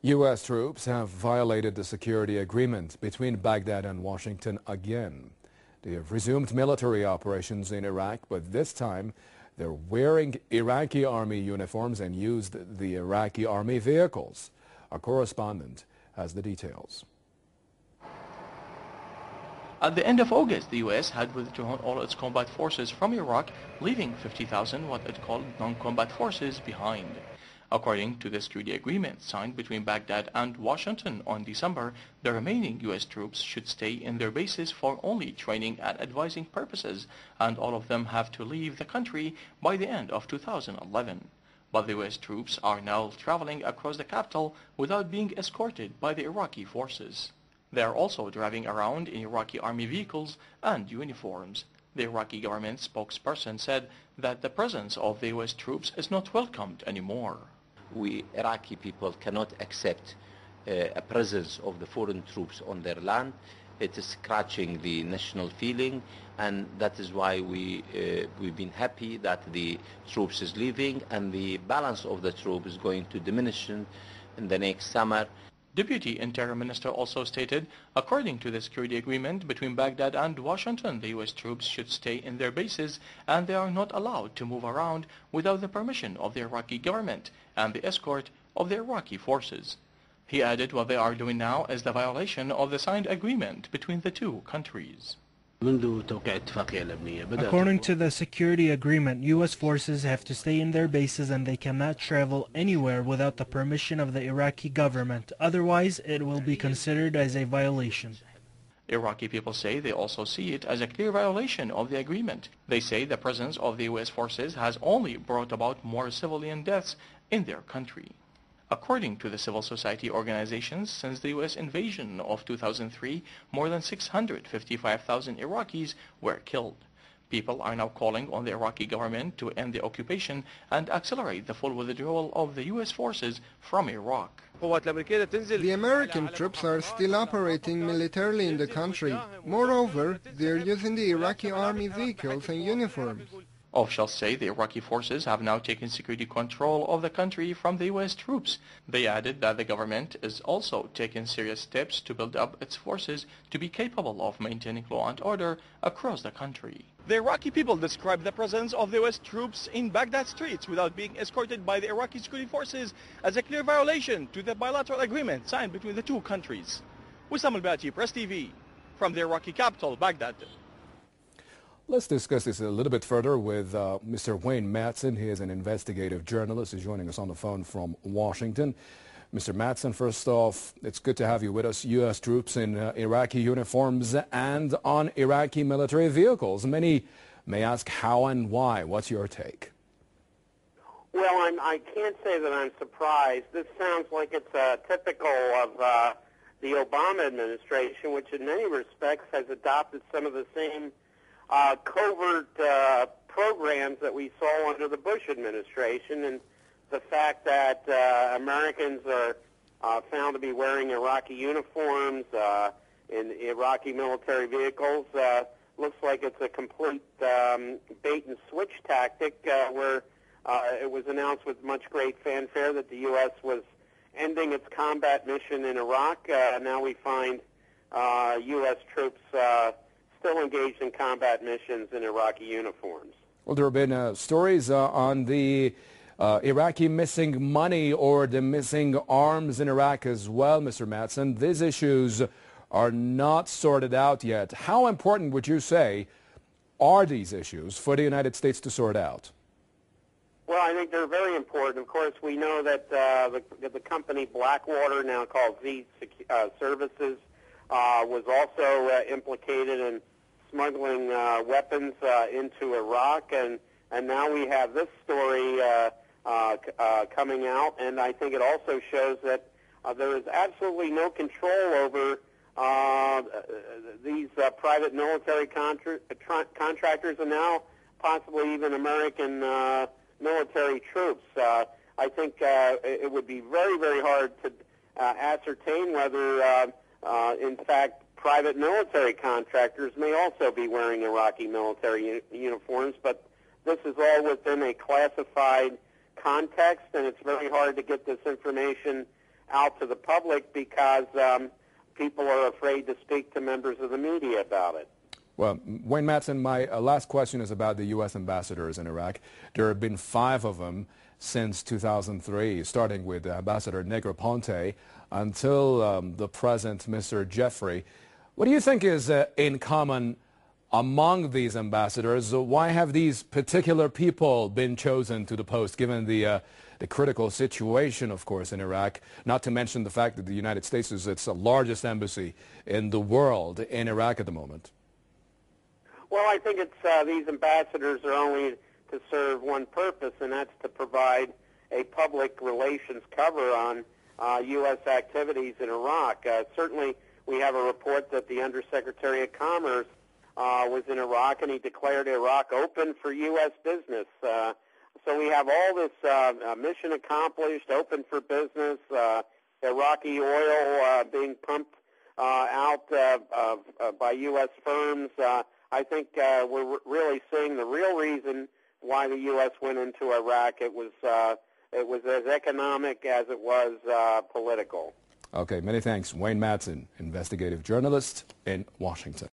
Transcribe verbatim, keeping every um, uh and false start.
U S troops have violated the security agreement between Baghdad and Washington again. They have resumed military operations in Iraq, but this time they're wearing Iraqi army uniforms and used the Iraqi army vehicles. Our correspondent has the details. At the end of August, the U S had withdrawn all its combat forces from Iraq, leaving fifty thousand what it called non-combat forces behind. According to the security agreement signed between Baghdad and Washington on December, the remaining U S troops should stay in their bases for only training and advising purposes, and all of them have to leave the country by the end of two thousand eleven. But the U S troops are now traveling across the capital without being escorted by the Iraqi forces. They are also driving around in Iraqi army vehicles and uniforms. The Iraqi government spokesperson said that the presence of the U S troops is not welcomed anymore. We Iraqi people cannot accept uh, a presence of the foreign troops on their land. It is scratching the national feeling, and that is why we, uh, we've been happy that the troops is leaving, and the balance of the troops is going to diminish in, in the next summer. Deputy Interior Minister also stated, according to the security agreement between Baghdad and Washington, the U S troops should stay in their bases and they are not allowed to move around without the permission of the Iraqi government and the escort of the Iraqi forces. He added what they are doing now is the violation of the signed agreement between the two countries. According to the security agreement, U S forces have to stay in their bases and they cannot travel anywhere without the permission of the Iraqi government. Otherwise, it will be considered as a violation. Iraqi people say they also see it as a clear violation of the agreement. They say the presence of the U S forces has only brought about more civilian deaths in their country. According to the civil society organizations, since the U S invasion of two thousand three, more than six hundred fifty-five thousand Iraqis were killed. People are now calling on the Iraqi government to end the occupation and accelerate the full withdrawal of the U S forces from Iraq. The American troops are still operating militarily in the country. Moreover, they are using the Iraqi army vehicles and uniforms. Officials say the Iraqi forces have now taken security control of the country from the U S troops. They added that the government is also taking serious steps to build up its forces to be capable of maintaining law and order across the country. The Iraqi people describe the presence of the U S troops in Baghdad streets without being escorted by the Iraqi security forces as a clear violation to the bilateral agreement signed between the two countries. Wissam Al-Bati, Press T V, from the Iraqi capital, Baghdad. Let's discuss this a little bit further with uh, Mister Wayne Madsen. He is an investigative journalist. He's joining us on the phone from Washington. Mister Madsen, first off, it's good to have you with us. U S troops in uh, Iraqi uniforms and on Iraqi military vehicles. Many may ask how and why. What's your take? Well, I'm, I can't say that I'm surprised. This sounds like it's uh, typical of uh, the Obama administration, which in many respects has adopted some of the same Uh, covert uh, programs that we saw under the Bush administration, and the fact that uh, Americans are uh, found to be wearing Iraqi uniforms uh, in Iraqi military vehicles uh, looks like it's a complete um, bait and switch tactic uh, where uh, it was announced with much great fanfare that the U S was ending its combat mission in Iraq. Uh, now we find uh, U S troops uh, still engaged in combat missions in Iraqi uniforms. Well, there have been uh, stories uh, on the uh, Iraqi missing money or the missing arms in Iraq as well, Mister Madsen. These issues are not sorted out yet. How important would you say are these issues for the United States to sort out? Well, I think they're very important. Of course, we know that uh, the, the company Blackwater, now called Z uh, Services, uh, was also uh, implicated in smuggling uh, weapons uh, into Iraq, and, and now we have this story uh, uh, uh, coming out, and I think it also shows that uh, there is absolutely no control over uh, these uh, private military contra contractors and now possibly even American uh, military troops. Uh, I think uh, it would be very, very hard to uh, ascertain whether, uh, uh, in fact, private military contractors may also be wearing Iraqi military uniforms, but this is all within a classified context, and it's very hard to get this information out to the public because um, people are afraid to speak to members of the media about it. Well, Wayne Madsen, my uh, last question is about the U S ambassadors in Iraq. There have been five of them since two thousand three, starting with Ambassador Negroponte until um, the present, Mister Jeffrey. What do you think is uh, in common among these ambassadors? Why have these particular people been chosen to the post, given the, uh, the critical situation, of course, in Iraq, not to mention the fact that the United States is its largest embassy in the world in Iraq at the moment? Well, I think it's uh, these ambassadors are only to serve one purpose, and that's to provide a public relations cover on uh, U S activities in Iraq. Uh, certainly, we have a report that the Undersecretary of Commerce uh, was in Iraq, and he declared Iraq open for U S business. Uh, so we have all this uh, uh, mission accomplished, open for business, uh, Iraqi oil uh, being pumped uh, out uh, uh, uh, by U S firms. Uh, I think uh, we're really seeing the real reason why the U S went into Iraq. It was uh, it was as economic as it was uh, political. Okay, many thanks. Wayne Madsen, investigative journalist in Washington.